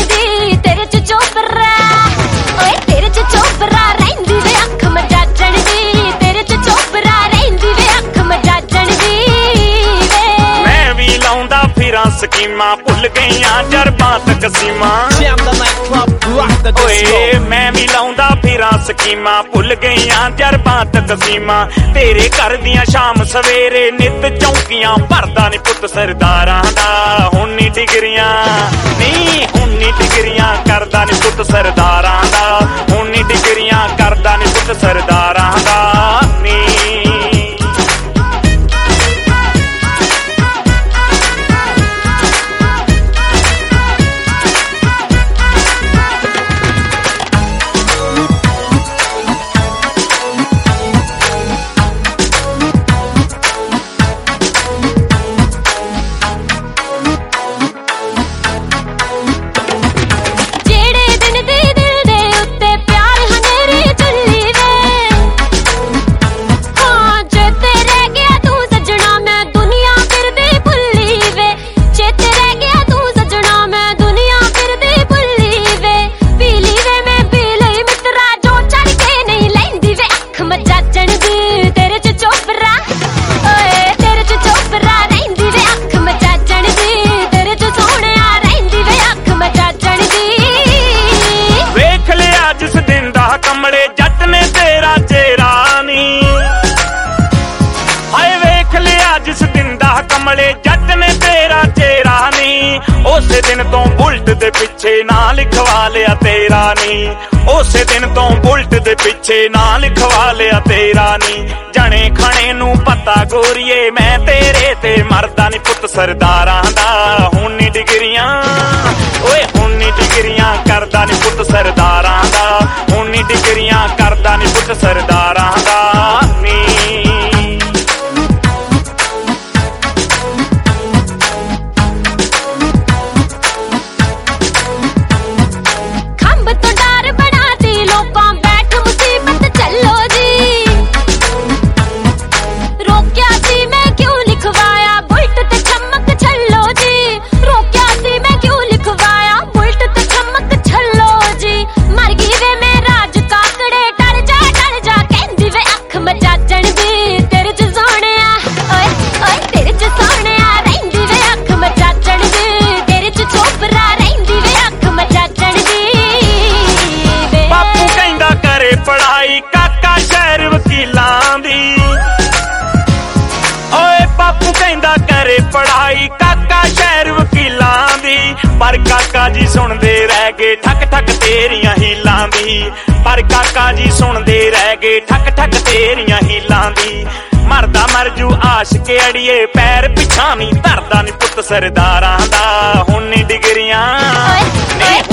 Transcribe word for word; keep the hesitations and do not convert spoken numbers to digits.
दी तेरे च चोपरा ओए तेरे च चोपरा रहिंदी वे अख मजाजण दी तेरे च चोपरा रहिंदी वे अख मजाजण दी मैं भी लाउंदा फिरां स्कीमां भुल गईयां जरबां तक सीमां ओए मैं भी लाउंदा फिरां स्कीमां भुल गईयां जरबां तक सीमां तेरे घर दियां शाम सवेरे नित चौंकियां भरदा नी पुत सरदारां दा हुण नी डिगरियां नी हुण नी डिगरियां करदा नी पुत सरदारां दा हुण नी डिगरियां करदा नी पुत सरदारां दा नी जट ने तेरा चेहरा नी उसे दिन तो बुलट दे पिछे ना लिखवा लिया तेरा नी उसे दिन तो बुलट दे पिछे ना लिखवा लिया तेरा नी जने खाने नू पता गोरीए मैं तेरे ते मरदा नी पुत सरदारां दा हुण नी डिगरियां ओए हुण नी डिगरियां करदा नी पुत सरदारां दा हुण नी डिगरियां करदा नी पुत सरदारां दा नी पढ़ाई काका शहर वकीलां दी पर काका जी सुनदे रह गए ठक ठक तेरियां हीलां दी पर काका जी सुनदे रह गए ठक ठक तेरियां हीलां दी मरदा मरजू आशिक अड़िए पैर पिछा नी धरदा नी पुत सरदारां दा हुण नी डिगरियां